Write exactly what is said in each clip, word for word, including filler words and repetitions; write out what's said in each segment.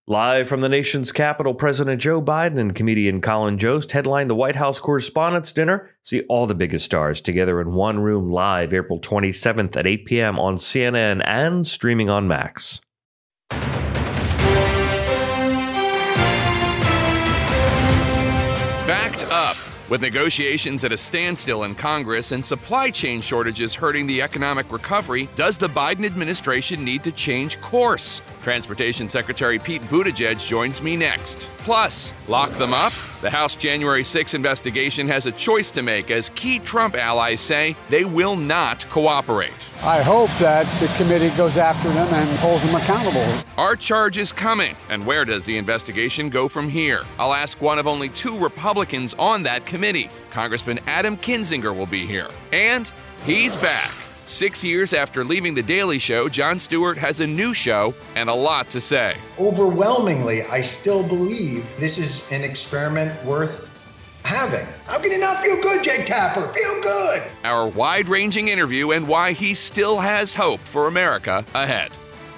Live from the nation's capital, President Joe Biden and comedian Colin Jost headline the White House Correspondents' Dinner. See all the biggest stars together in one room live April twenty-seventh at eight p.m. on C N N and streaming on Max. Backed up. With negotiations at a standstill in Congress and supply chain shortages hurting the economic recovery, does the Biden administration need to change course? Transportation Secretary Pete Buttigieg joins me next. Plus, lock them up? The House January sixth investigation has a choice to make as key Trump allies say they will not cooperate. I hope that the committee goes after them and holds them accountable. Are charges coming? And where does the investigation go from here? I'll ask one of only two Republicans on that committee. Congressman Adam Kinzinger will be here. And he's back. Six years after leaving The Daily Show, Jon Stewart has a new show and a lot to say. Overwhelmingly, I still believe this is an experiment worth having. How can you not feel good, Jake Tapper? Feel good! Our wide-ranging interview and why he still has hope for America ahead.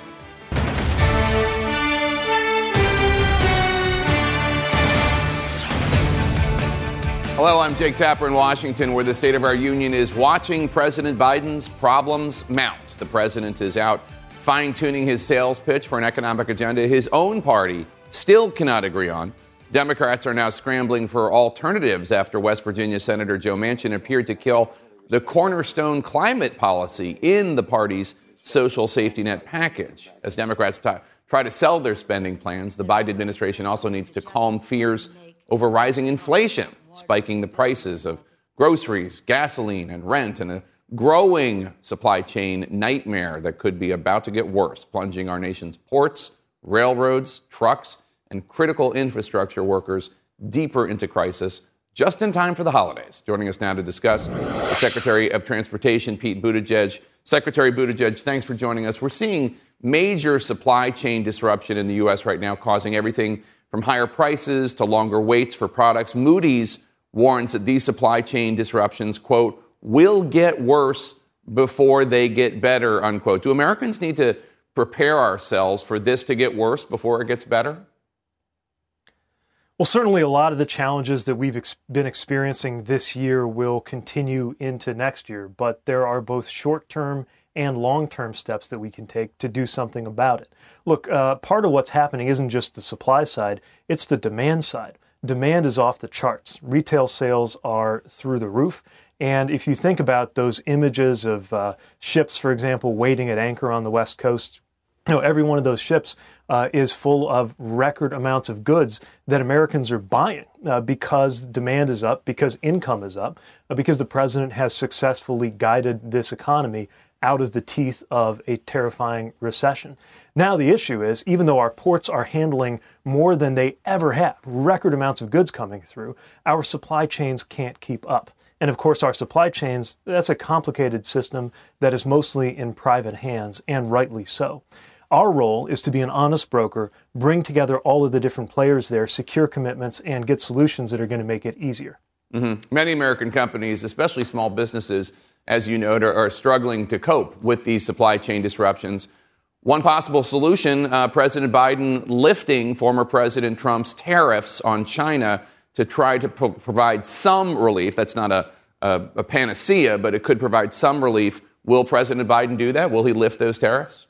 Hello, I'm Jake Tapper in Washington, where the State of our Union is watching President Biden's problems mount. The president is out fine-tuning his sales pitch for an economic agenda his own party still cannot agree on. Democrats are now scrambling for alternatives after West Virginia Senator Joe Manchin appeared to kill the cornerstone climate policy in the party's social safety net package. As Democrats t- try to sell their spending plans, the Biden administration also needs to calm fears over rising inflation, spiking the prices of groceries, gasoline, and rent, and a growing supply chain nightmare that could be about to get worse, plunging our nation's ports, railroads, trucks, and critical infrastructure workers deeper into crisis just in time for the holidays. Joining us now to discuss, the Secretary of Transportation, Pete Buttigieg. Secretary Buttigieg, thanks for joining us. We're seeing major supply chain disruption in the U S right now, causing everything from higher prices to longer waits for products. Moody's warns that these supply chain disruptions, quote, will get worse before they get better, unquote. Do Americans need to prepare ourselves for this to get worse before it gets better? Well, certainly a lot of the challenges that we've ex- been experiencing this year will continue into next year, but there are both short-term and long-term steps that we can take to do something about it. Look, uh, part of what's happening isn't just the supply side, it's the demand side. Demand is off the charts. Retail sales are through the roof. And if you think about those images of uh, ships, for example, waiting at anchor on the West Coast, you know, every one of those ships uh, is full of record amounts of goods that Americans are buying uh, because demand is up, because income is up, uh, because the president has successfully guided this economy out of the teeth of a terrifying recession. Now the issue is, even though our ports are handling more than they ever have, record amounts of goods coming through, our supply chains can't keep up. And of course, our supply chains, that's a complicated system that is mostly in private hands, and rightly so. Our role is to be an honest broker, bring together all of the different players there, secure commitments, and get solutions that are going to make it easier. Mm-hmm. Many American companies, especially small businesses, as you note, are, are struggling to cope with these supply chain disruptions. One possible solution, uh, President Biden lifting former President Trump's tariffs on China to try to pro- provide some relief. That's not a, a, a panacea, but it could provide some relief. Will President Biden do that? Will he lift those tariffs?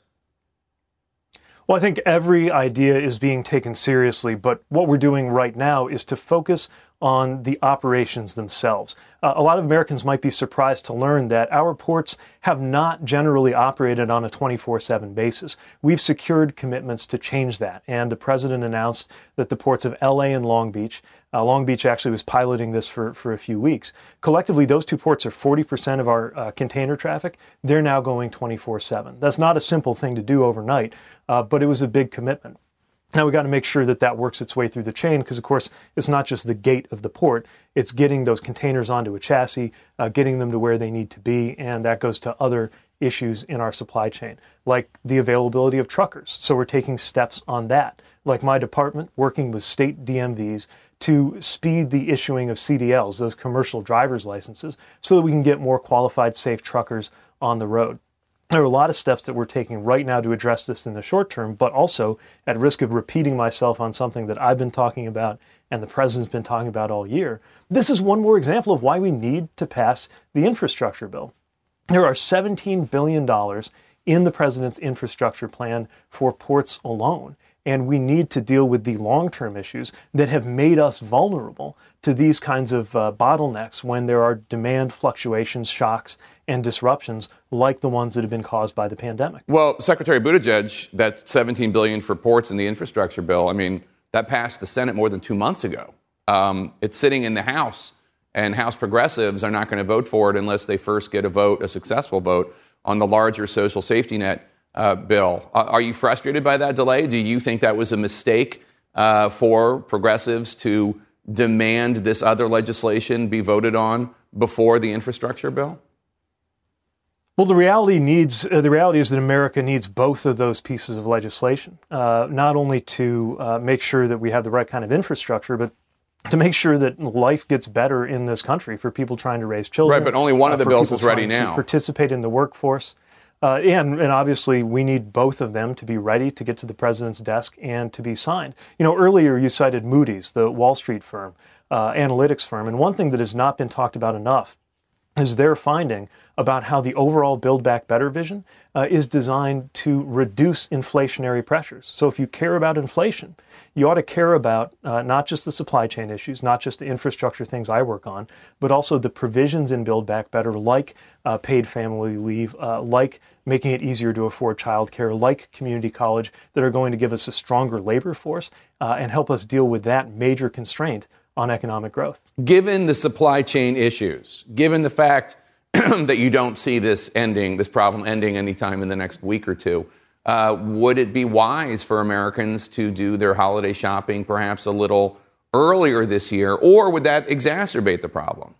Well, I think every idea is being taken seriously, but what we're doing right now is to focus on the operations themselves. Uh, a lot of Americans might be surprised to learn that our ports have not generally operated on a twenty-four seven basis. We've secured commitments to change that, and the president announced that the ports of L A and Long Beach, uh, Long Beach actually was piloting this for, for a few weeks. Collectively, those two ports are forty percent of our uh, container traffic. They're now going twenty-four seven. That's not a simple thing to do overnight, uh, but it was a big commitment. Now, we've got to make sure that that works its way through the chain because, of course, it's not just the gate of the port. It's getting those containers onto a chassis, uh, getting them to where they need to be, and that goes to other issues in our supply chain, like the availability of truckers. So we're taking steps on that, like my department working with state D M Vs to speed the issuing of C D Ls, those commercial driver's licenses, so that we can get more qualified, safe truckers on the road. There are a lot of steps that we're taking right now to address this in the short term, but also at risk of repeating myself on something that I've been talking about and the president's been talking about all year. This is one more example of why we need to pass the infrastructure bill. There are seventeen billion dollars in the president's infrastructure plan for ports alone. And we need to deal with the long-term issues that have made us vulnerable to these kinds of uh, bottlenecks when there are demand fluctuations, shocks, and disruptions like the ones that have been caused by the pandemic. Well, Secretary Buttigieg, that seventeen billion dollars for ports in the infrastructure bill, I mean, that passed the Senate more than two months ago. Um, it's sitting in the House, and House progressives are not going to vote for it unless they first get a vote, a successful vote, on the larger social safety net Uh, bill. Uh, are you frustrated by that delay? Do you think that was a mistake uh, for progressives to demand this other legislation be voted on before the infrastructure bill? Well, the reality needs uh, the reality is that America needs both of those pieces of legislation, uh, not only to uh, make sure that we have the right kind of infrastructure, but to make sure that life gets better in this country for people trying to raise children. Right, but only one uh, of the bills is ready now. To participate in the workforce. Uh, and, and obviously, we need both of them to be ready to get to the president's desk and to be signed. You know, earlier you cited Moody's, the Wall Street firm, uh, analytics firm. And one thing that has not been talked about enough is their finding about how the overall Build Back Better vision uh, is designed to reduce inflationary pressures. So if you care about inflation, you ought to care about uh, not just the supply chain issues, not just the infrastructure things I work on, but also the provisions in Build Back Better, like uh, paid family leave, uh, like making it easier to afford childcare, like community college, that are going to give us a stronger labor force uh, and help us deal with that major constraint on economic growth. Given the supply chain issues, given the fact that you don't see this ending, this problem ending anytime in the next week or two, uh, would it be wise for Americans to do their holiday shopping perhaps a little earlier this year, or would that exacerbate the problem?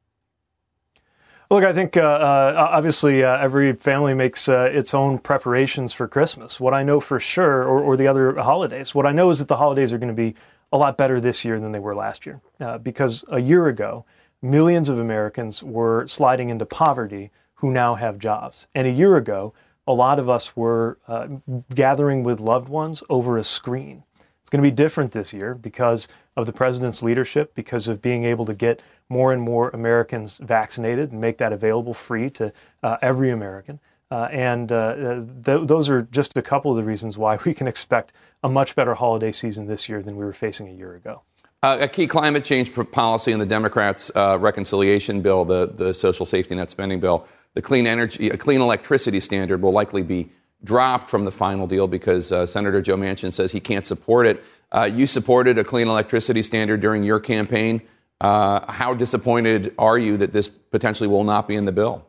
Look, I think uh, uh, obviously uh, every family makes uh, its own preparations for Christmas. What I know for sure, or, or the other holidays, what I know is that the holidays are going to be a lot better this year than they were last year. Uh, because a year ago, millions of Americans were sliding into poverty who now have jobs. And a year ago, a lot of us were uh, gathering with loved ones over a screen. It's going to be different this year because of the president's leadership, because of being able to get more and more Americans vaccinated and make that available free to uh, every American. Uh, and uh, th- those are just a couple of the reasons why we can expect a much better holiday season this year than we were facing a year ago. Uh, a key climate change policy in the Democrats' uh, reconciliation bill, the, the social safety net spending bill, the clean energy, a clean electricity standard will likely be dropped from the final deal because uh, Senator Joe Manchin says he can't support it. Uh, you supported a clean electricity standard during your campaign. Uh, how disappointed are you that this potentially will not be in the bill?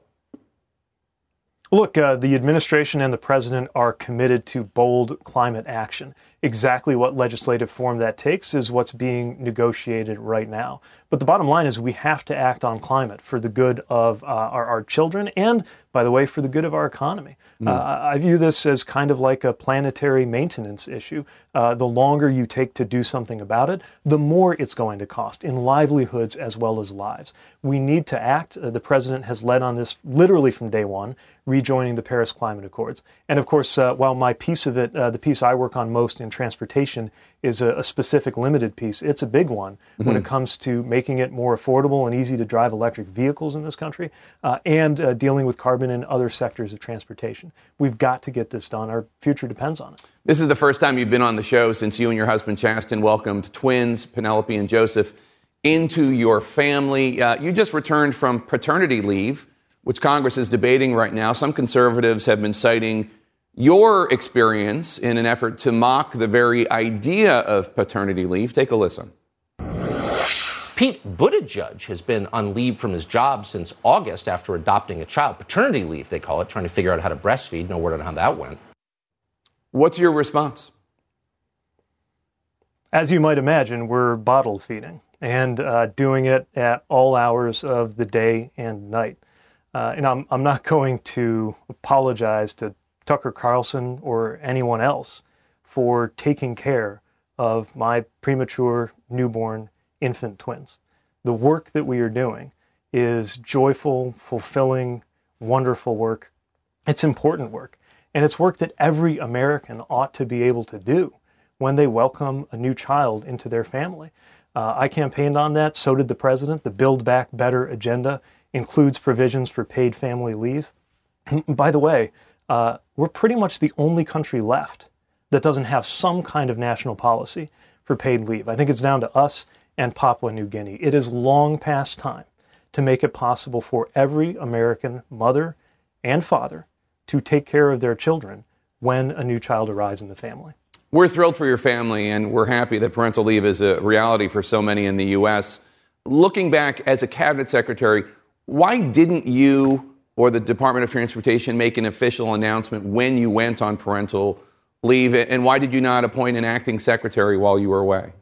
Look, uh, the administration and the president are committed to bold climate action. Exactly what legislative form that takes is what's being negotiated right now. But the bottom line is we have to act on climate for the good of uh, our, our children and, by the way, for the good of our economy. Mm. Uh, I view this as kind of like a planetary maintenance issue. Uh, the longer you take to do something about it, the more it's going to cost in livelihoods as well as lives. We need to act. Uh, the president has led on this literally from day one, rejoining the Paris Climate Accords. And of course, uh, while my piece of it, uh, the piece I work on most in transportation, is a, a specific limited piece, it's a big one mm-hmm. when it comes to making it more affordable and easy to drive electric vehicles in this country uh, and uh, dealing with carbon in other sectors of transportation. We've got to get this done. Our future depends on it. This is the first time you've been on the show since you and your husband Chasten welcomed twins, Penelope and Joseph, into your family. Uh, you just returned from paternity leave, which Congress is debating right now. Some conservatives have been citing your experience in an effort to mock the very idea of paternity leave. Take a listen. Pete Buttigieg has been on leave from his job since August after adopting a child. Paternity leave, they call it, trying to figure out how to breastfeed. No word on how that went. What's your response? As you might imagine, we're bottle feeding and uh, doing it at all hours of the day and night. Uh, and I'm, I'm not going to apologize to Tucker Carlson or anyone else for taking care of my premature newborn infant twins. The work that we are doing is joyful, fulfilling, wonderful work. It's important work, and it's work that every American ought to be able to do when they welcome a new child into their family. Uh, I campaigned on that, so did the president. The Build Back Better agenda includes provisions for paid family leave. By the way, uh, we're pretty much the only country left that doesn't have some kind of national policy for paid leave. I think it's down to us and Papua New Guinea. It is long past time to make it possible for every American mother and father to take care of their children when a new child arrives in the family. We're thrilled for your family, and we're happy that parental leave is a reality for so many in the U S. Looking back as a cabinet secretary, why didn't you or the Department of Transportation make an official announcement when you went on parental leave, and why did you not appoint an acting secretary while you were away?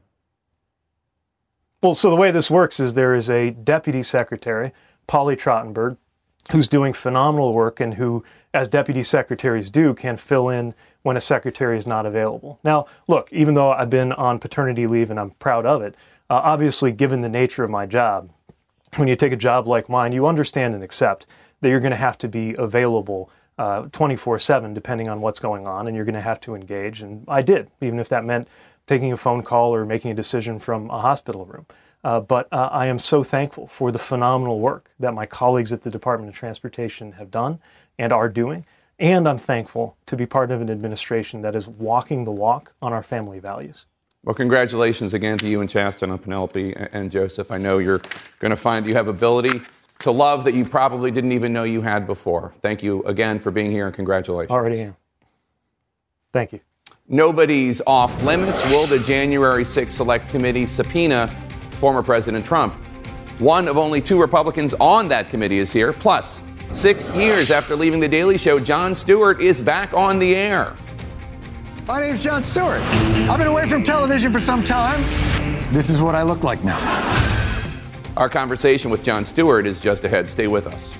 Well, so the way this works is there is a deputy secretary, Polly Trottenberg, who's doing phenomenal work and who, as deputy secretaries do, can fill in when a secretary is not available. Now, look, even though I've been on paternity leave and I'm proud of it, uh, obviously, given the nature of my job, when you take a job like mine, you understand and accept that you're going to have to be available uh, twenty-four seven, depending on what's going on, and you're going to have to engage. And I did, even if that meant taking a phone call or making a decision from a hospital room. Uh, but uh, I am so thankful for the phenomenal work that my colleagues at the Department of Transportation have done and are doing. And I'm thankful to be part of an administration that is walking the walk on our family values. Well, congratulations again to you and Chasten on Penelope and Joseph. I know you're going to find you have ability to love that you probably didn't even know you had before. Thank you again for being here, and congratulations. Already am. Thank you. Nobody's off limits. Will the January sixth Select Committee subpoena former President Trump? One of only two Republicans on that committee is here. Plus, six years after leaving The Daily Show, Jon Stewart is back on the air. My name's Jon Stewart. I've been away from television for some time. This is what I look like now. Our conversation with Jon Stewart is just ahead. Stay with us.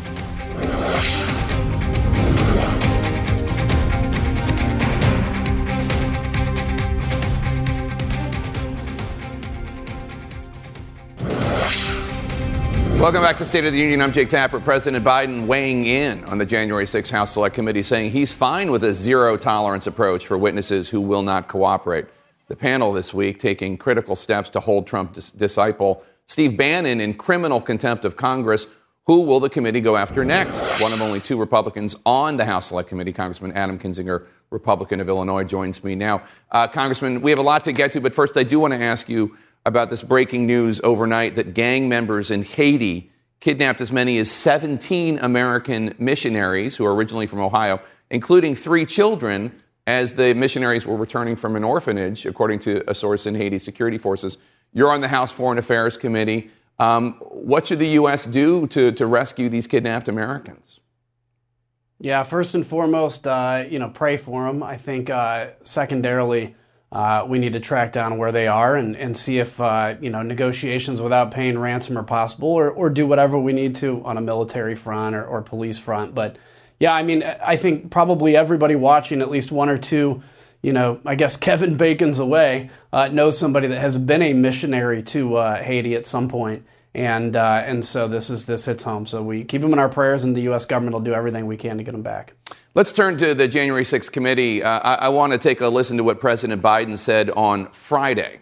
Welcome back to State of the Union. I'm Jake Tapper. President Biden weighing in on the January sixth House Select Committee, saying he's fine with a zero-tolerance approach for witnesses who will not cooperate. The panel this week taking critical steps to hold Trump dis- disciple Steve Bannon in criminal contempt of Congress. Who will the committee go after next? One of only two Republicans on the House Select Committee, Congressman Adam Kinzinger, Republican of Illinois, joins me now. Uh, Congressman, we have a lot to get to, but first I do want to ask you about this breaking news overnight that gang members in Haiti kidnapped as many as seventeen American missionaries who are originally from Ohio, including three children, as the missionaries were returning from an orphanage, according to a source in Haiti's security forces. You're on the House Foreign Affairs Committee. Um, what should the U S do to, to rescue these kidnapped Americans? Yeah, first and foremost, uh, you know, pray for them. I think uh, secondarily, Uh, we need to track down where they are and, and see if, uh, you know, negotiations without paying ransom are possible, or, or do whatever we need to on a military front or, or police front. But, yeah, I mean, I think probably everybody watching, at least one or two, you know, I guess Kevin Bacon's away, uh, knows somebody that has been a missionary to uh, Haiti at some point. And uh, and so this is this hits home. So we keep them in our prayers, and the U S government will do everything we can to get them back. Let's turn to the January sixth committee. Uh, I, I want to take a listen to what President Biden said on Friday.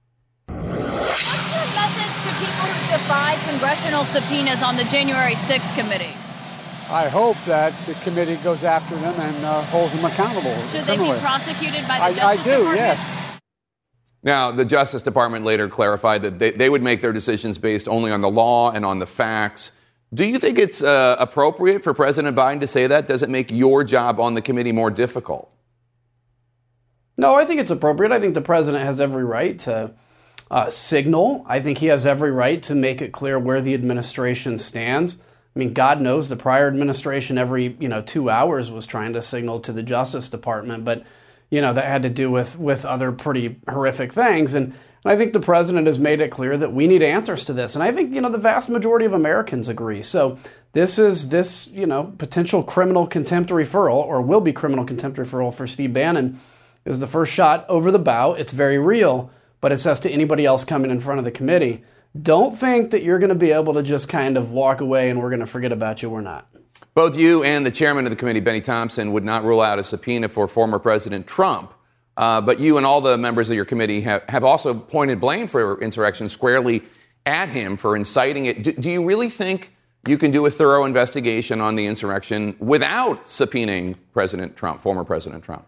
What's your message to people who defy congressional subpoenas on the January sixth committee? I hope that the committee goes after them and uh, holds them accountable. Should they be prosecuted by the I, Justice I do, Department? yes. Now, the Justice Department later clarified that they, they would make their decisions based only on the law and on the facts. Do you think it's uh, appropriate for President Biden to say that? Does it make your job on the committee more difficult? No, I think it's appropriate. I think the president has every right to uh, signal. I think he has every right to make it clear where the administration stands. I mean, God knows the prior administration every, you know, two hours was trying to signal to the Justice Department, but you know, that had to do with, with other pretty horrific things. And, and I think the president has made it clear that we need answers to this. And I think, you know, the vast majority of Americans agree. So this is this, you know, potential criminal contempt referral, or will be criminal contempt referral for Steve Bannon, is the first shot over the bow. It's very real, but it says to anybody else coming in front of the committee, don't think that you're going to be able to just kind of walk away and we're going to forget about you. We're not. Both you and the chairman of the committee, Benny Thompson, would not rule out a subpoena for former President Trump. Uh, but you and all the members of your committee have, have also pointed blame for insurrection squarely at him for inciting it. Do, do you really think you can do a thorough investigation on the insurrection without subpoenaing President Trump, former President Trump?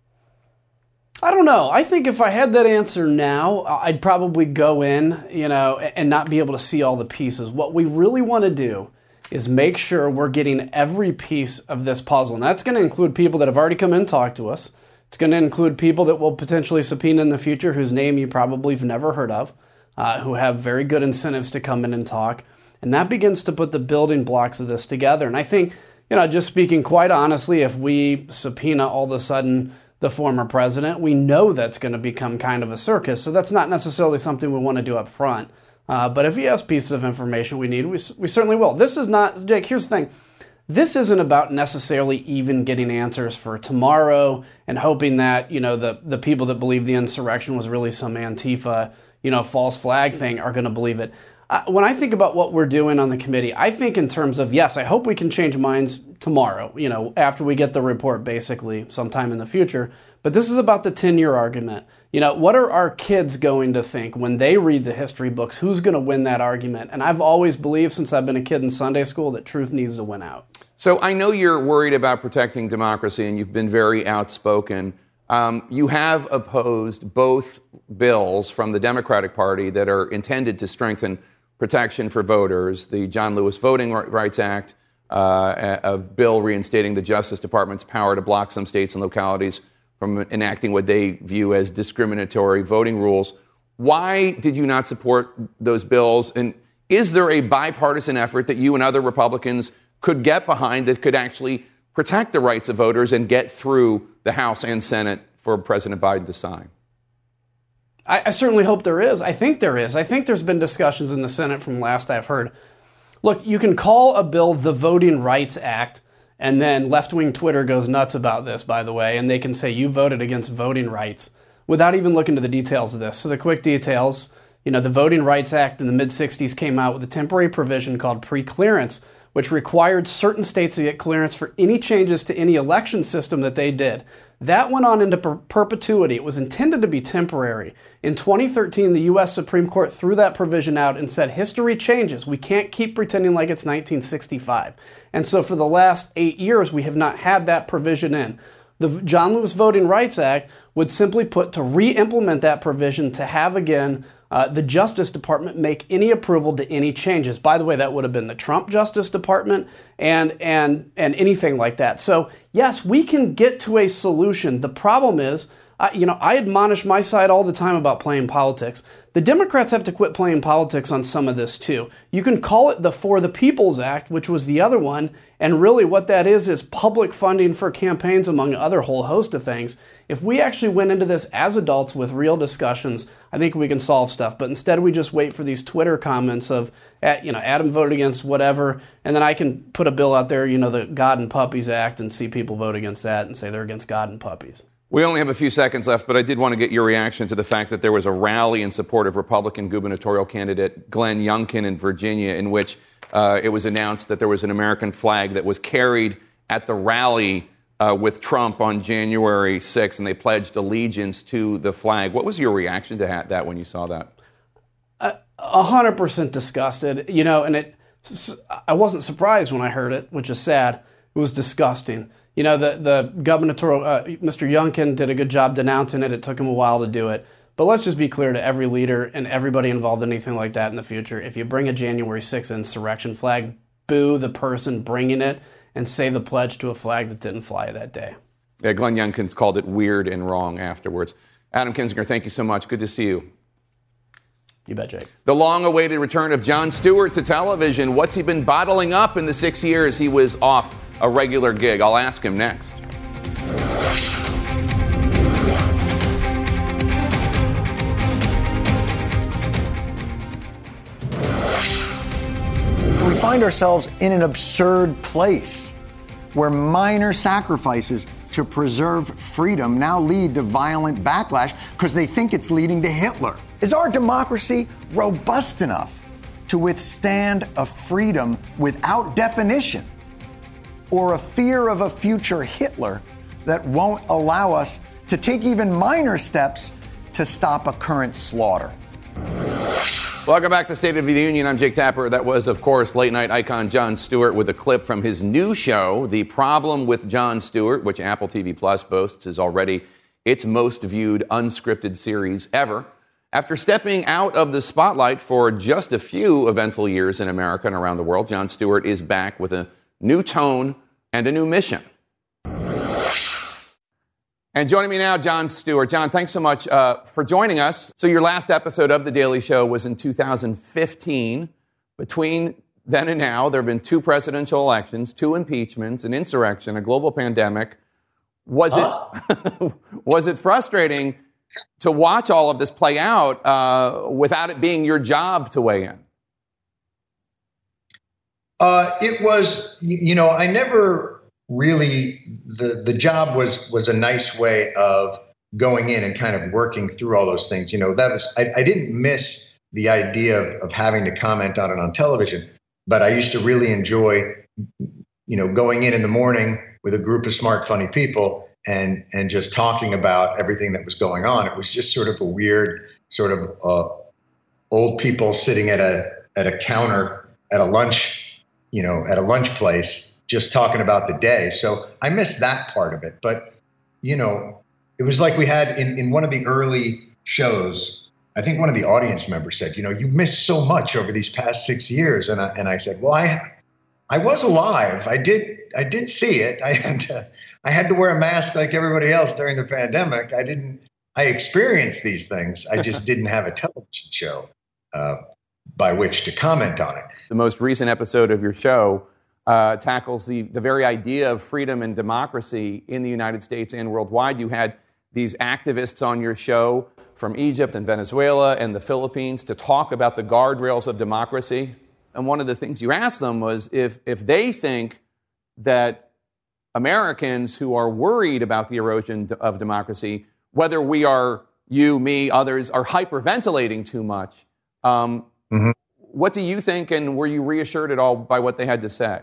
I don't know. I think if I had that answer now, I'd probably go in, you know, and not be able to see all the pieces. What we really want to do is make sure we're getting every piece of this puzzle. And that's going to include people that have already come in and talked to us. It's going to include people that will potentially subpoena in the future whose name you probably have never heard of, uh, who have very good incentives to come in and talk. And that begins to put the building blocks of this together. And I think, you know, just speaking quite honestly, if we subpoena all of a sudden the former president, we know that's going to become kind of a circus. So that's not necessarily something we want to do up front. Uh, but if he has pieces of information we need, we, we certainly will. This is not, Jake, here's the thing. This isn't about necessarily even getting answers for tomorrow and hoping that, you know, the, the people that believe the insurrection was really some Antifa, you know, false flag thing are going to believe it. Uh, when I think about what we're doing on the committee, I think in terms of, yes, I hope we can change minds tomorrow, you know, after we get the report, basically, sometime in the future. But this is about the ten-year argument. You know, what are our kids going to think when they read the history books? Who's going to win that argument? And I've always believed since I've been a kid in Sunday school that truth needs to win out. So I know you're worried about protecting democracy, and you've been very outspoken. Um, you have opposed both bills from the Democratic Party that are intended to strengthen protection for voters, the John Lewis Voting Rights Act, uh, a bill reinstating the Justice Department's power to block some states and localities from enacting what they view as discriminatory voting rules. Why did you not support those bills? And is there a bipartisan effort that you and other Republicans could get behind that could actually protect the rights of voters and get through the House and Senate for President Biden to sign? I, I certainly hope there is. I think there is. I think there's been discussions in the Senate from last I've heard. Look, you can call a bill the Voting Rights Act, and then left-wing Twitter goes nuts about this, by the way, and they can say you voted against voting rights without even looking to the details of this. So the quick details, you know, the Voting Rights Act in the mid-sixties came out with a temporary provision called pre-clearance, which required certain states to get clearance for any changes to any election system that they did. That went on into per- perpetuity. It was intended to be temporary. In twenty thirteen, the U S Supreme Court threw that provision out and said, history changes. We can't keep pretending like it's nineteen sixty-five. And so for the last eight years, we have not had that provision in. The John Lewis Voting Rights Act would simply put to re-implement that provision to have, again, Uh, the Justice Department make any approval to any changes. By the way, that would have been the Trump Justice Department and and and anything like that. So yes, we can get to a solution. The problem is, uh, you know, I admonish my side all the time about playing politics. The Democrats have to quit playing politics on some of this too. You can call it the For the People's Act, which was the other one, and really what that is is public funding for campaigns, among other whole host of things. If we actually went into this as adults with real discussions, I think we can solve stuff. But instead, we just wait for these Twitter comments of, you know, Adam voted against whatever, and then I can put a bill out there, you know, the God and Puppies Act, and see people vote against that and say they're against God and puppies. We only have a few seconds left, but I did want to get your reaction to the fact that there was a rally in support of Republican gubernatorial candidate Glenn Youngkin in Virginia, in which uh, it was announced that there was an American flag that was carried at the rally uh, with Trump on January sixth, and they pledged allegiance to the flag. What was your reaction to that when you saw that? A hundred percent disgusted, you know, and it. I wasn't surprised when I heard it, which is sad. It was disgusting. You know, the, the gubernatorial, uh, Mister Youngkin did a good job denouncing it. It took him a while to do it. But let's just be clear to every leader and everybody involved in anything like that in the future. If you bring a January sixth insurrection flag, boo the person bringing it and say the pledge to a flag that didn't fly that day. Yeah, Glenn Youngkin's called it weird and wrong afterwards. Adam Kinzinger, thank you so much. Good to see you. You bet, Jake. The long-awaited return of Jon Stewart to television. What's he been bottling up in the six years he was off a regular gig? I'll ask him next. We find ourselves in an absurd place where minor sacrifices to preserve freedom now lead to violent backlash because they think it's leading to Hitler. Is our democracy robust enough to withstand a freedom without definition? or a fear of a future Hitler that won't allow us to take even minor steps to stop a current slaughter. Welcome back to State of the Union. I'm Jake Tapper. That was, of course, late night icon Jon Stewart with a clip from his new show, The Problem with Jon Stewart, which Apple T V Plus boasts is already its most viewed unscripted series ever. After stepping out of the spotlight for just a few eventful years in America and around the world, Jon Stewart is back with a new tone and a new mission. And joining me now, Jon Stewart. Jon, thanks so much uh, for joining us. So your last episode of The Daily Show was in two thousand fifteen. Between then and now, there have been two presidential elections, two impeachments, an insurrection, a global pandemic. Was huh? it was it frustrating to watch all of this play out uh, without it being your job to weigh in? Uh, it was, you know, I never really, the, the job was, was a nice way of going in and kind of working through all those things. You know, that was, I, I didn't miss the idea of, of having to comment on it on television, but I used to really enjoy, you know, going in in the morning with a group of smart, funny people and, and just talking about everything that was going on. It was just sort of a weird sort of uh, old people sitting at a, at a counter at a lunch, you know, at a lunch place, just talking about the day. So I missed that part of it. But, you know, it was like we had in, in one of the early shows, I think one of the audience members said, you know, you missed so much over these past six years. And I, and I said, well, I I was alive. I did I did see it. I had to, I had to wear a mask like everybody else during the pandemic. I didn't, I experienced these things. I just didn't have a television show uh, by which to comment on it. The most recent episode of your show Uh, tackles the, the very idea of freedom and democracy in the United States and worldwide. You had these activists on your show from Egypt and Venezuela and the Philippines to talk about the guardrails of democracy. And one of the things you asked them was if, if they think that Americans who are worried about the erosion of democracy, whether we are, you, me, others, are hyperventilating too much, um, mm-hmm. what do you think, and were you reassured at all by what they had to say?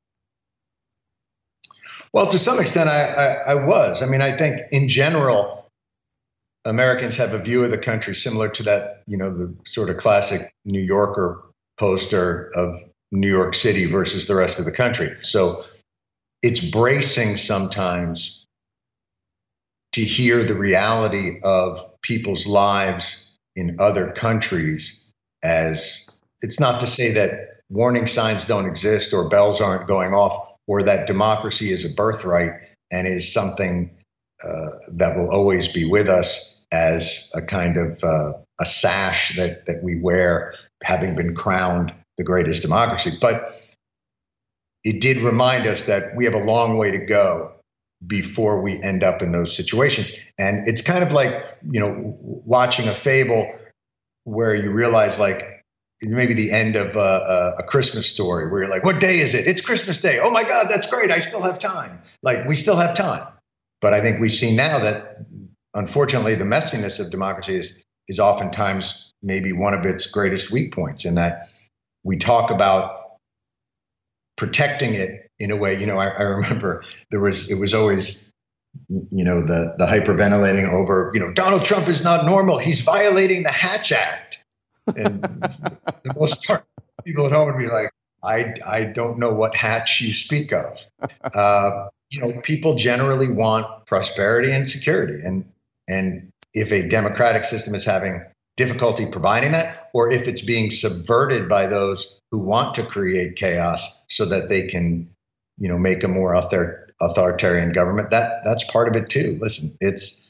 Well, to some extent, I, I, I was. I mean, I think in general, Americans have a view of the country similar to that, you know, the sort of classic New Yorker poster of New York City versus the rest of the country. So it's bracing sometimes to hear the reality of people's lives in other countries. As it's not to say that warning signs don't exist or bells aren't going off, or that democracy is a birthright and is something uh, that will always be with us as a kind of uh, a sash that, that we wear, having been crowned the greatest democracy. But it did remind us that we have a long way to go before we end up in those situations. And it's kind of like, you know, watching a fable where you realize, like, maybe the end of a, a Christmas story where you're like, what day is it? It's Christmas Day. Oh my God, that's great. I still have time. Like, we still have time. But I think we see now that, unfortunately, the messiness of democracy is, is oftentimes maybe one of its greatest weak points, in that we talk about protecting it in a way. You know, I, I remember there was, it was always, you know, the, the hyperventilating over, you know, Donald Trump is not normal. He's violating the Hatch Act. And the most part, people at home would be like, I, I don't know what hatch you speak of. Uh, you know, people generally want prosperity and security. And, and if a democratic system is having difficulty providing that, or if it's being subverted by those who want to create chaos so that they can, you know, make a more author- authoritarian government, that that's part of it too. Listen, it's,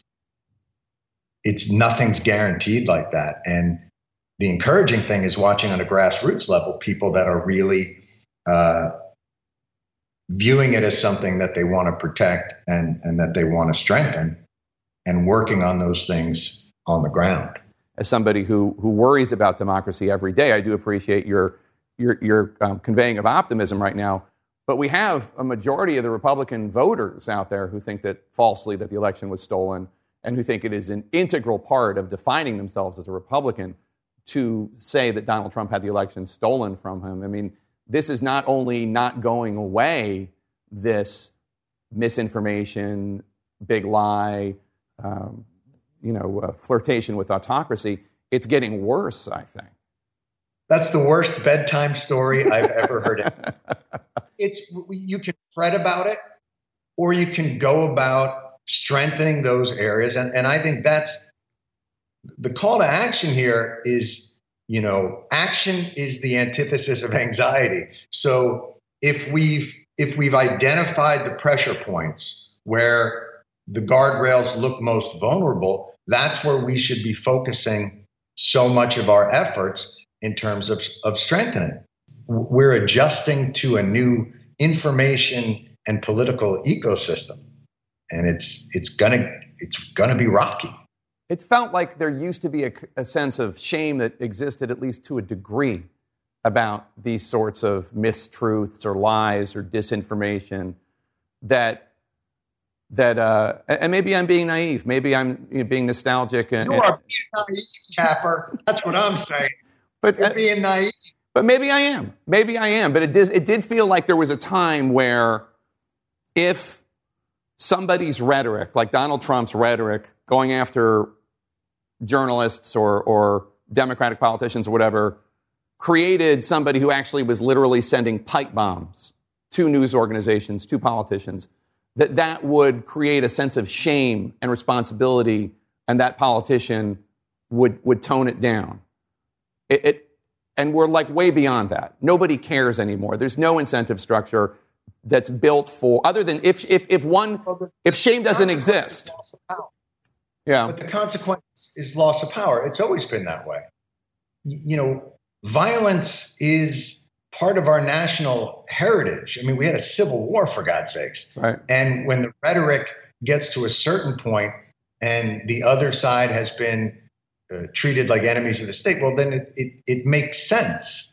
it's nothing's guaranteed like that. And the encouraging thing is watching on a grassroots level people that are really uh, viewing it as something that they want to protect and, and that they want to strengthen, and working on those things on the ground. As somebody who who worries about democracy every day, I do appreciate your your, your um, conveying of optimism right now. But we have a majority of the Republican voters out there who think that falsely that the election was stolen, and who think it is an integral part of defining themselves as a Republican to say that Donald Trump had the election stolen from him. I mean, this is not only not going away, this misinformation, big lie, um, you know, uh, flirtation with autocracy. It's getting worse, I think. That's the worst bedtime story I've ever heard. It's you can fret about it, or you can go about strengthening those areas, and and I think that's the call to action here. Is you know, action is the antithesis of anxiety. So if we've if we've identified the pressure points where the guardrails look most vulnerable, that's where we should be focusing so much of our efforts in terms of, of strengthening. We're adjusting to a new information and political ecosystem, and it's it's gonna it's gonna be rocky. It felt like there used to be a, a sense of shame that existed, at least to a degree, about these sorts of mistruths or lies or disinformation. That that uh, and maybe I'm being naive, maybe I'm you know, being nostalgic. And, you are being naive, Tapper. That's what I'm saying. But You're being naive. But maybe I am. Maybe I am. But it did, it did feel like there was a time where if somebody's rhetoric, like Donald Trump's rhetoric, going after journalists or, or Democratic politicians or whatever, created somebody who actually was literally sending pipe bombs to news organizations, to politicians, that that would create a sense of shame and responsibility, and that politician would, would tone it down. It, it And we're like way beyond that. Nobody cares anymore. There's no incentive structure that's built for, other than if if if one, if shame doesn't exist. Yeah. But the consequence is loss of power. It's always been that way. You know, violence is part of our national heritage. I mean, we had a civil war, for God's sakes. Right. And when the rhetoric gets to a certain point and the other side has been Uh, treated like enemies of the state, well, then it, it, it makes sense.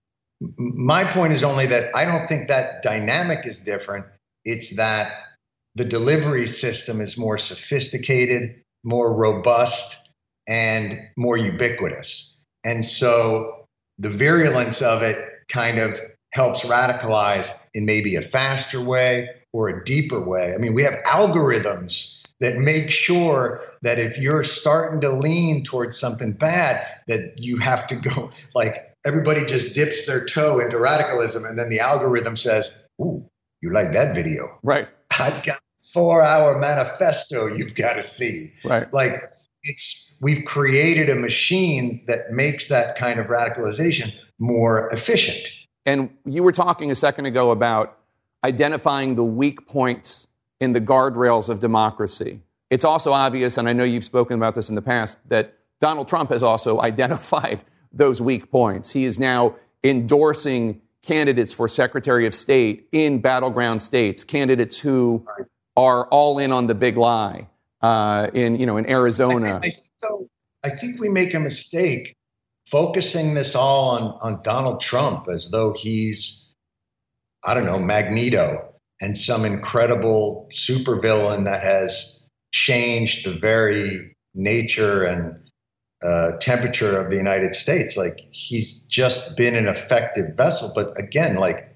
M- my point is only that I don't think that dynamic is different. It's that the delivery system is more sophisticated, more robust, and more ubiquitous. And so the virulence of it kind of helps radicalize in maybe a faster way or a deeper way. I mean, we have algorithms that make sure that if you're starting to lean towards something bad, that you have to go, like everybody just dips their toe into radicalism, and then the algorithm says, ooh, you like that video. Right. I've got a four hour manifesto you've got to see. Right. Like it's, we've created a machine that makes that kind of radicalization more efficient. And you were talking a second ago about identifying the weak points in the guardrails of democracy. It's also obvious, and I know you've spoken about this in the past, that Donald Trump has also identified those weak points. He is now endorsing candidates for Secretary of State in battleground states, candidates who are all in on the big lie uh, in, you know, in Arizona. I, I, think so, I think we make a mistake focusing this all on, on Donald Trump as though he's, I don't know, Magneto and some incredible supervillain that has changed the very nature and uh, temperature of the United States. Like he's just been an effective vessel. But again, like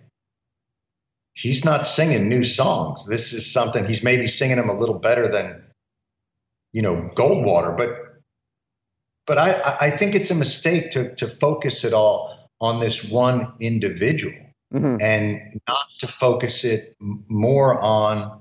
he's not singing new songs. This is something he's maybe singing them a little better than, you know, Goldwater. But but I, I think it's a mistake to to focus it all on this one individual mm-hmm. and not to focus it more on,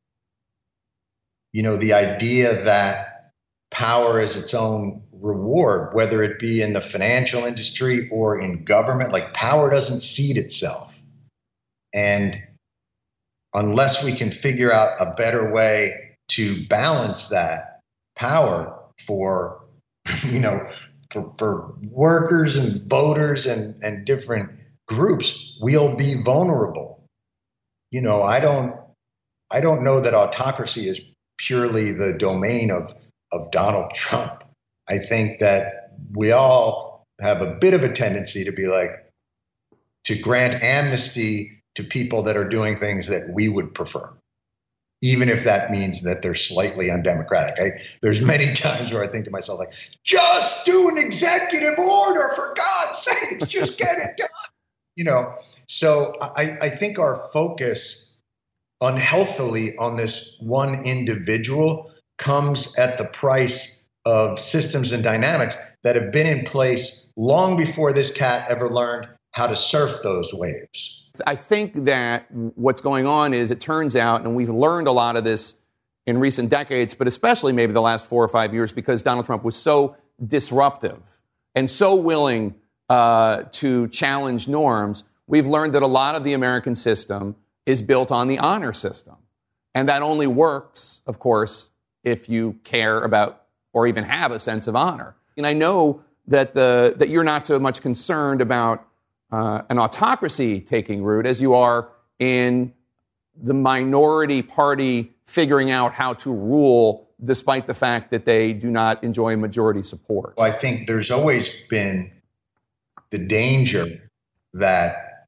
you know, the idea that power is its own reward, whether it be in the financial industry or in government. Like power doesn't seed itself. And unless we can figure out a better way to balance that power for, you know, for, for workers and voters and, and different groups, we'll be vulnerable. You know, I don't, I don't know that autocracy is purely the domain of, of Donald Trump. I think that we all have a bit of a tendency to be like, to grant amnesty to people that are doing things that we would prefer, even if that means that they're slightly undemocratic. I, there's many times where I think to myself, like, just do an executive order, for God's sake, just get it done. You know, so I, I think our focus unhealthily on this one individual comes at the price of systems and dynamics that have been in place long before this cat ever learned how to surf those waves. I think that what's going on is it turns out, and we've learned a lot of this in recent decades, but especially maybe the last four or five years, because Donald Trump was so disruptive and so willing uh, to challenge norms, we've learned that a lot of the American system is built on the honor system. And that only works, of course, if you care about or even have a sense of honor. And I know that the that you're not so much concerned about uh, an autocracy taking root as you are in the minority party figuring out how to rule despite the fact that they do not enjoy majority support. I think there's always been the danger that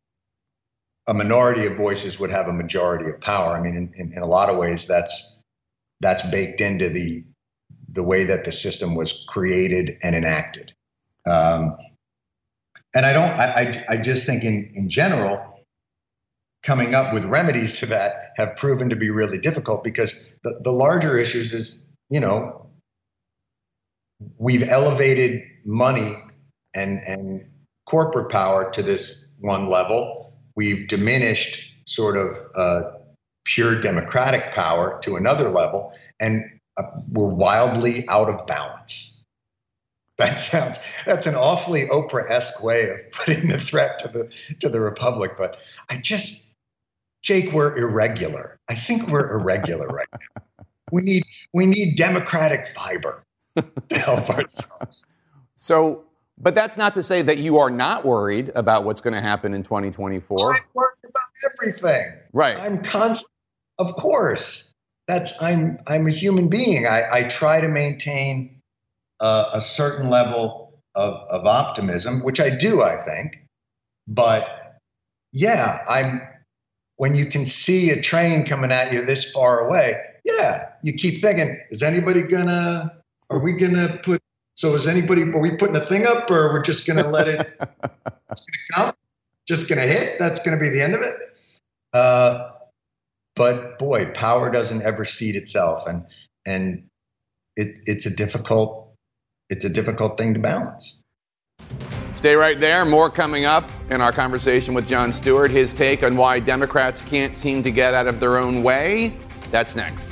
a minority of voices would have a majority of power. I mean, in, in, in a lot of ways, that's that's baked into the the way that the system was created and enacted. Um, and I don't, I, I, I just think in, in general, coming up with remedies to that have proven to be really difficult, because the, the larger issues is, you know, we've elevated money and, and corporate power to this one level. We've diminished sort of uh, pure democratic power to another level, and uh, we're wildly out of balance. That sounds, that's an awfully Oprah-esque way of putting the threat to the to the republic. But I just, Jake, we're irregular. I think we're irregular right now. We need we need democratic fiber to help ourselves. So, but that's not to say that you are not worried about what's going to happen in twenty twenty-four. I'm worried about everything. Right. I'm constant. Of course. That's I'm I'm a human being. I, I try to maintain Uh, a certain level of, of optimism, which I do, I think. But yeah, I'm when you can see a train coming at you this far away, yeah, you keep thinking, is anybody gonna, are we gonna put, so is anybody, are we putting a thing up, or we're just gonna let it, it's gonna come, just gonna hit, that's gonna be the end of it? Uh, but boy, power doesn't ever cede itself. And, and it, it's a difficult, It's a difficult thing to balance. Stay right there. More coming up in our conversation with Jon Stewart. His take on why Democrats can't seem to get out of their own way. That's next.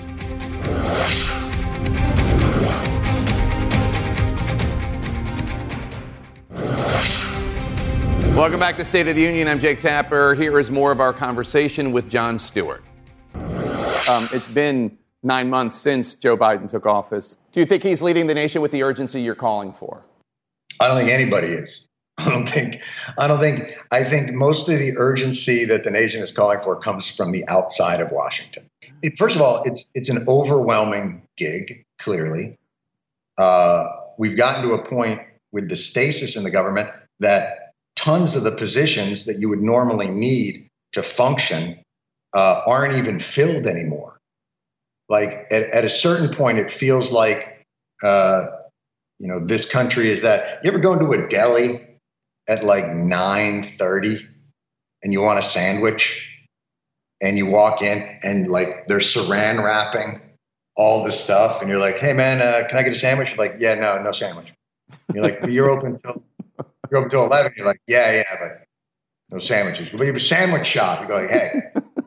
Welcome back to State of the Union. I'm Jake Tapper. Here is more of our conversation with Jon Stewart. Um, it's been nine months since Joe Biden took office. Do you think he's leading the nation with the urgency you're calling for? I don't think anybody is. I don't think, I don't think, I think most of the urgency that the nation is calling for comes from the outside of Washington. It, first of all, it's, it's an overwhelming gig, clearly. Uh, we've gotten to a point with the stasis in the government that tons of the positions that you would normally need to function uh, aren't even filled anymore. Like at, at a certain point, it feels like, uh, you know, this country is that. You ever go into a deli at like nine thirty and you want a sandwich, and you walk in and like they're saran wrapping all the stuff, and you're like, hey man, uh, can I get a sandwich? You're like, yeah, no, no sandwich. You're like, you're open till you're open till eleven. You're like, yeah, yeah, but no sandwiches. But you have a sandwich shop. You go like, hey.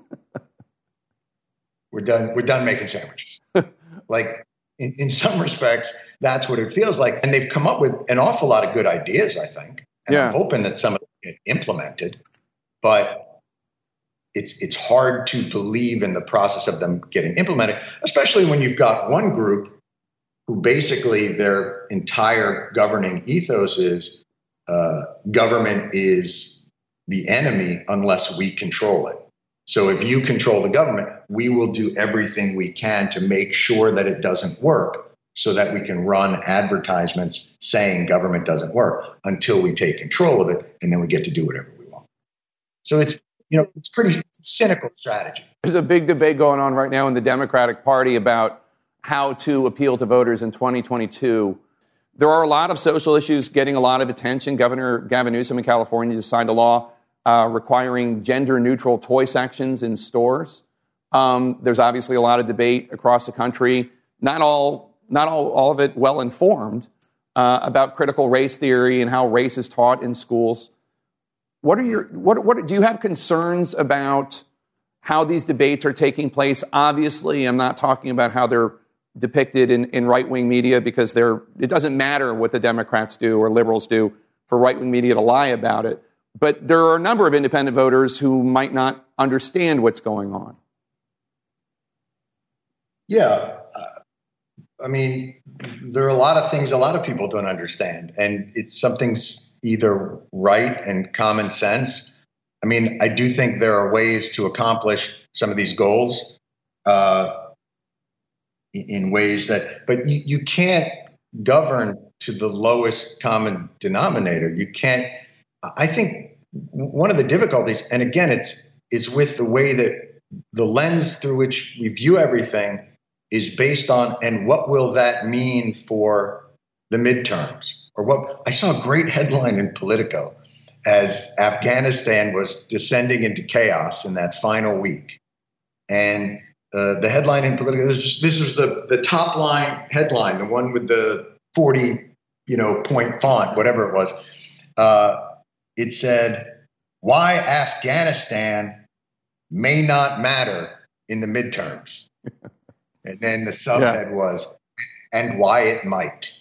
We're done. We're done making sandwiches. Like in, in some respects, that's what it feels like. And they've come up with an awful lot of good ideas, I think. And yeah. I'm hoping that some of them get implemented. But it's it's hard to believe in the process of them getting implemented, especially when you've got one group who basically their entire governing ethos is uh, government is the enemy unless we control it. So if you control the government, we will do everything we can to make sure that it doesn't work, so that we can run advertisements saying government doesn't work until we take control of it, and then we get to do whatever we want. So it's, you know, it's pretty it's a cynical strategy. There's a big debate going on right now in the Democratic Party about how to appeal to voters in twenty twenty-two. There are a lot of social issues getting a lot of attention. Governor Gavin Newsom in California just signed a law Uh, requiring gender-neutral toy sections in stores. Um, there's obviously a lot of debate across the country, not all, not all, all of it well informed, uh, about critical race theory and how race is taught in schools. What are your what what do you have concerns about how these debates are taking place? Obviously, I'm not talking about how they're depicted in, in right-wing media, because they're it doesn't matter what the Democrats do or liberals do for right-wing media to lie about it. But there are a number of independent voters who might not understand what's going on. Yeah. Uh, I mean, there are a lot of things a lot of people don't understand, and it's something's either right and common sense. I mean, I do think there are ways to accomplish some of these goals uh, in ways that, but you, you can't govern to the lowest common denominator. You can't, I think one of the difficulties, and again, it's, it's with the way that the lens through which we view everything is based on, and what will that mean for the midterms? Or what, I saw a great headline in Politico as Afghanistan was descending into chaos in that final week. And uh, the headline in Politico, this, this was the, the top line headline, the one with the forty, you know, point font, whatever it was. Uh, it said, "Why Afghanistan may not matter in the midterms." And then the subhead yeah. was, "And why it might."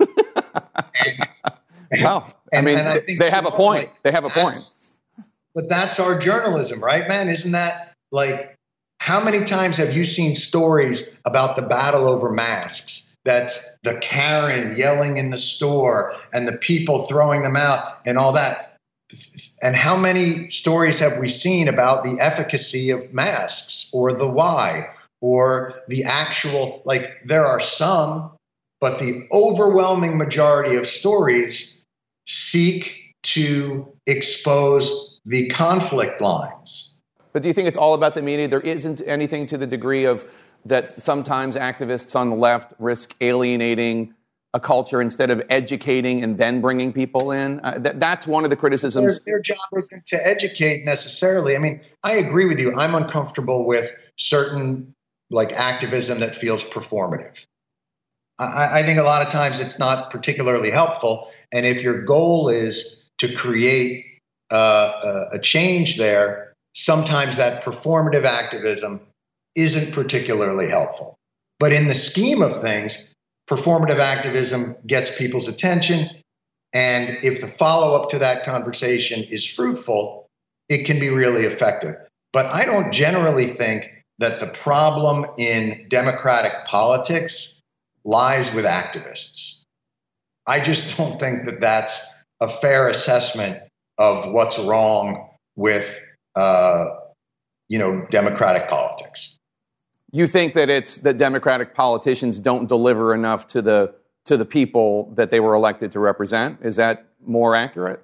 and, Wow. And, I mean, and I think they have a point. Like, they have a point. But that's our journalism, right, man? Isn't that like, how many times have you seen stories about the battle over masks? That's the Karen yelling in the store and the people throwing them out and all that. And how many stories have we seen about the efficacy of masks or the why or the actual, like, there are some, but the overwhelming majority of stories seek to expose the conflict lines. But do you think it's all about the media? There isn't anything to the degree of that sometimes activists on the left risk alienating a culture instead of educating and then bringing people in? Uh, that, that's one of the criticisms. Their, their job isn't to educate necessarily. I mean, I agree with you. I'm uncomfortable with certain like activism that feels performative. I, I think a lot of times it's not particularly helpful. And if your goal is to create uh, a, a change there, sometimes that performative activism isn't particularly helpful. But in the scheme of things, performative activism gets people's attention. And if the follow-up to that conversation is fruitful, it can be really effective. But I don't generally think that the problem in democratic politics lies with activists. I just don't think that that's a fair assessment of what's wrong with, uh, you know, democratic politics. You think that it's that democratic politicians don't deliver enough to the to the people that they were elected to represent? Is that more accurate?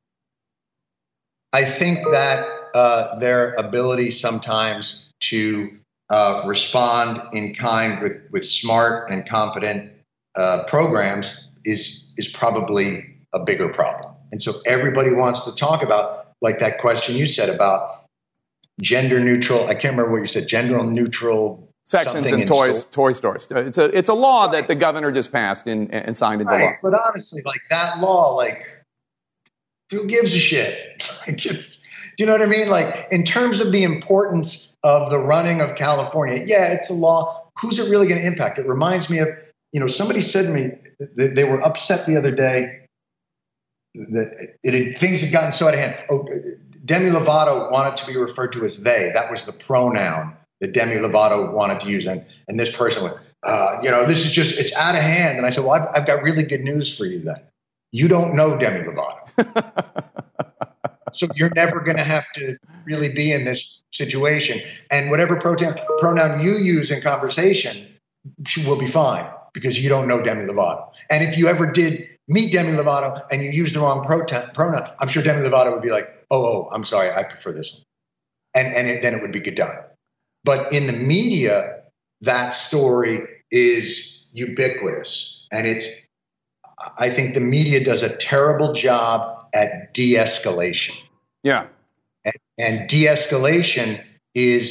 I think that uh, their ability sometimes to uh, respond in kind with, with smart and competent uh, programs is is probably a bigger problem. And so everybody wants to talk about, like that question you said about gender neutral, I can't remember what you said, gender neutral sections in toys, stores. toy stores. It's a it's a law that the governor just passed and, and signed into right. law. But honestly, like that law, like who gives a shit? Like it's, do you know what I mean? Like in terms of the importance of the running of California, yeah, it's a law. Who's it really going to impact? It reminds me of, you know, somebody said to me that they were upset the other day that it had, things had gotten so out of hand. Oh, Demi Lovato wanted to be referred to as they. That was the pronoun that Demi Lovato wanted to use. And, and this person went, uh, you know, this is just, it's out of hand. And I said, well, I've, I've got really good news for you then. You don't know Demi Lovato. So you're never going to have to really be in this situation. And whatever pronoun, pronoun you use in conversation will be fine because you don't know Demi Lovato. And if you ever did meet Demi Lovato and you use the wrong pronoun, I'm sure Demi Lovato would be like, oh, oh, I'm sorry, I prefer this one. And, and it, then it would be good done. But in the media, that story is ubiquitous. And it's, I think the media does a terrible job at de-escalation. Yeah. And, and de-escalation is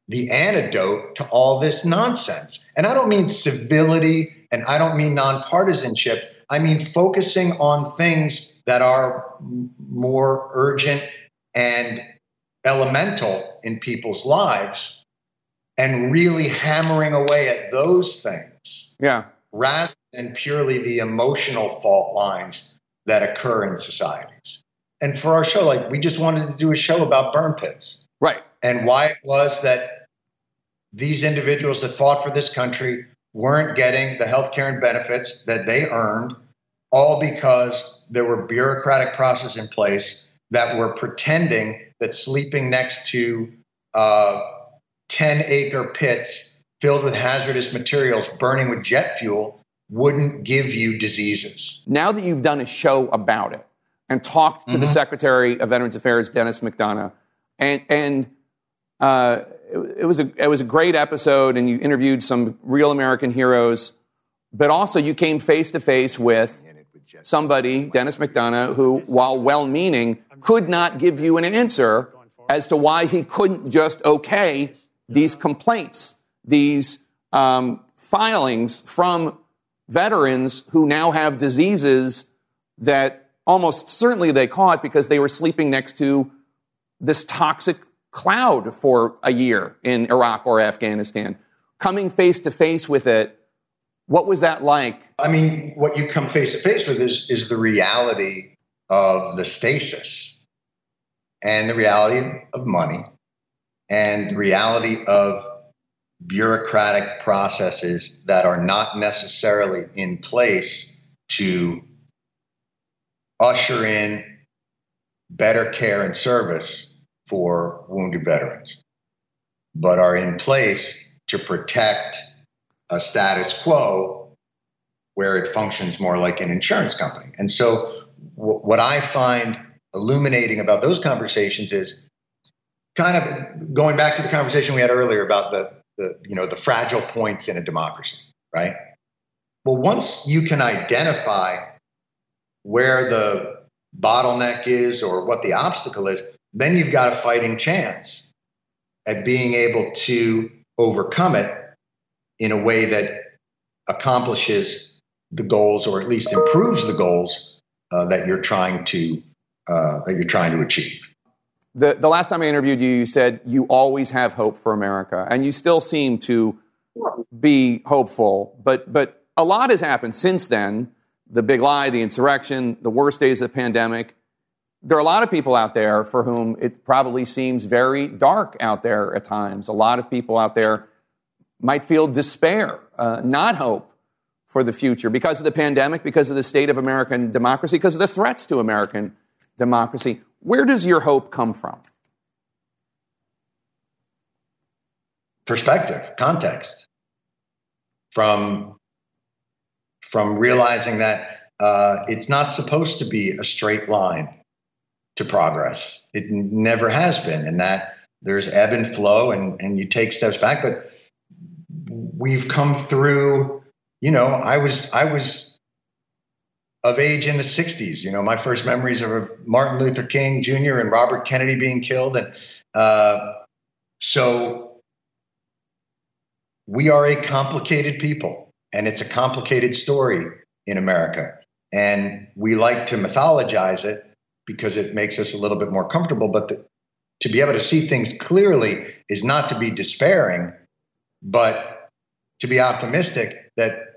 the antidote to all this nonsense. And I don't mean civility and I don't mean nonpartisanship. I mean focusing on things that are more urgent and elemental in people's lives and really hammering away at those things. Yeah. Rather than purely the emotional fault lines that occur in societies. And for our show, like we just wanted to do a show about burn pits. Right. And why it was that these individuals that fought for this country weren't getting the health care and benefits that they earned, all because there were bureaucratic processes in place that were pretending that sleeping next to uh, ten acre pits filled with hazardous materials burning with jet fuel wouldn't give you diseases. Now that you've done a show about it and talked to mm-hmm. the Secretary of Veterans Affairs, Dennis McDonough, and and uh, it, it was a it was a great episode, and you interviewed some real American heroes, but also you came face to face with somebody, Dennis McDonough, who, while well-meaning, could not give you an answer as to why he couldn't just okay these complaints, these um, filings from veterans who now have diseases that almost certainly they caught because they were sleeping next to this toxic cloud for a year in Iraq or Afghanistan. Coming face to face with it, what was that like? I mean, what you come face to face with is, is the reality of the stasis and the reality of money and the reality of bureaucratic processes that are not necessarily in place to usher in better care and service for wounded veterans, but are in place to protect a status quo where it functions more like an insurance company. And so w- what I find illuminating about those conversations is kind of going back to the conversation we had earlier about the, the you know, the fragile points in a democracy, right? Well, once you can identify where the bottleneck is or what the obstacle is, then you've got a fighting chance at being able to overcome it in a way that accomplishes the goals, or at least improves the goals uh, that you're trying to uh, that you're trying to achieve. The the last time I interviewed you, you said you always have hope for America, and you still seem to be hopeful. But but a lot has happened since then. The big lie, the insurrection, the worst days of the pandemic. There are a lot of people out there for whom it probably seems very dark out there at times. A lot of people out there might feel despair, uh, not hope for the future because of the pandemic, because of the state of American democracy, because of the threats to American democracy. Where does your hope come from? Perspective, context. From, from realizing that uh, it's not supposed to be a straight line to progress. It n- never has been, and that there's ebb and flow, and, and you take steps back, but we've come through, you know, I was I was of age in the sixties. You know, my first memories are of Martin Luther King Junior and Robert Kennedy being killed. And uh, so we are a complicated people, and it's a complicated story in America. And we like to mythologize it because it makes us a little bit more comfortable. But the, to be able to see things clearly is not to be despairing, but to be optimistic that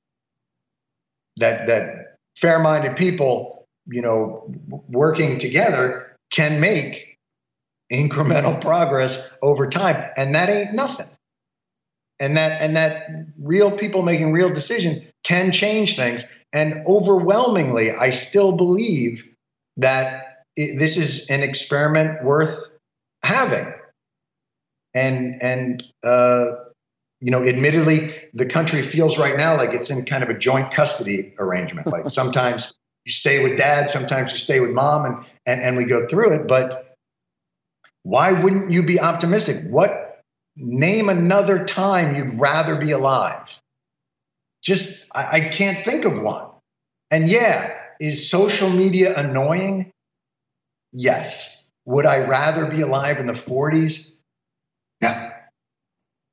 that that fair-minded people, you know, working together can make incremental progress over time, and that ain't nothing. And that and that real people making real decisions can change things. And overwhelmingly, I still believe that it, this is an experiment worth having. And and uh, you know, admittedly, the country feels right now like it's in kind of a joint custody arrangement. Like sometimes you stay with dad, sometimes you stay with mom, and and and we go through it. But why wouldn't you be optimistic? What name another time you'd rather be alive? Just I, I can't think of one. And yeah, is social media annoying? Yes. Would I rather be alive in the forties? Yeah.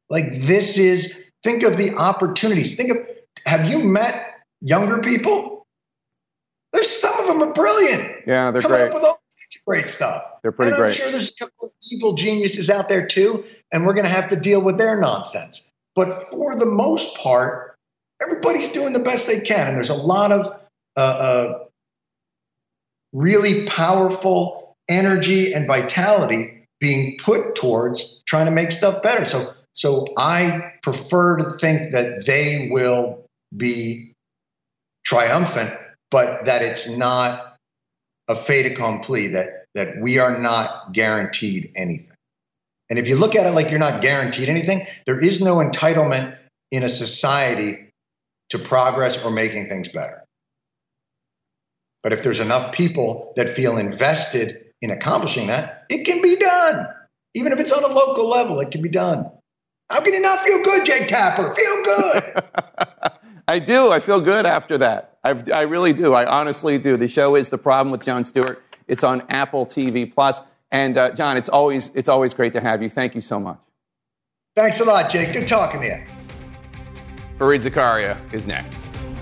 Like this is, think of the opportunities. Think of, have you met younger people? There's some of them are brilliant. Yeah, they're Coming great. up with all kinds of great stuff. They're pretty and I'm great. sure there's a couple of evil geniuses out there too, and we're going to have to deal with their nonsense. But for the most part, everybody's doing the best they can. And there's a lot of uh, uh, really powerful energy and vitality being put towards trying to make stuff better. So, so I prefer to think that they will be triumphant, but that it's not a fait accompli, that, that we are not guaranteed anything. And if you look at it like you're not guaranteed anything, there is no entitlement in a society to progress or making things better. But if there's enough people that feel invested in accomplishing that, it can be done. Even if it's on a local level, it can be done. How can you not feel good, Jake Tapper? Feel good. I do. I feel good after that. I, I really do. I honestly do. The show is The Problem with Jon Stewart. It's on Apple T V Plus. And uh, John, it's always it's always great to have you. Thank you so much. Thanks a lot, Jake. Good talking to you. Fareed Zakaria is next.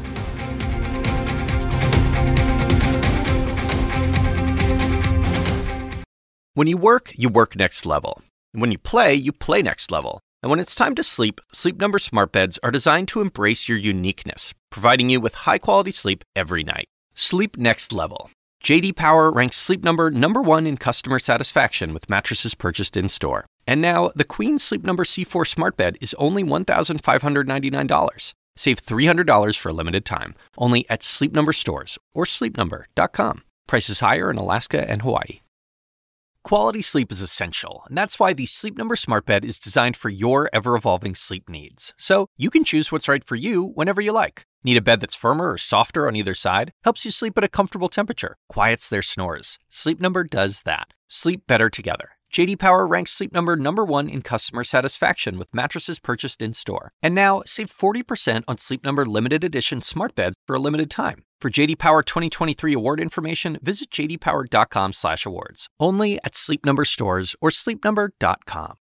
When you work, you work next level. And when you play, you play next level. And when it's time to sleep, Sleep Number smart beds are designed to embrace your uniqueness, providing you with high-quality sleep every night. Sleep next level. J D Power ranks Sleep Number number one in customer satisfaction with mattresses purchased in-store. And now, the Queen Sleep Number C four smart bed is only one thousand five hundred ninety-nine dollars. Save three hundred dollars for a limited time, only at Sleep Number stores or sleep number dot com. Prices higher in Alaska and Hawaii. Quality sleep is essential, and that's why the Sleep Number smart bed is designed for your ever-evolving sleep needs. So you can choose what's right for you whenever you like. Need a bed that's firmer or softer on either side? Helps you sleep at a comfortable temperature. Quiets their snores. Sleep Number does that. Sleep better together. J D Power ranks Sleep Number number one in customer satisfaction with mattresses purchased in-store. And now, save forty percent on Sleep Number limited edition smart beds for a limited time. For J D Power twenty twenty-three award information, visit j d power dot com slash awards. Only at Sleep Number stores or sleep number dot com.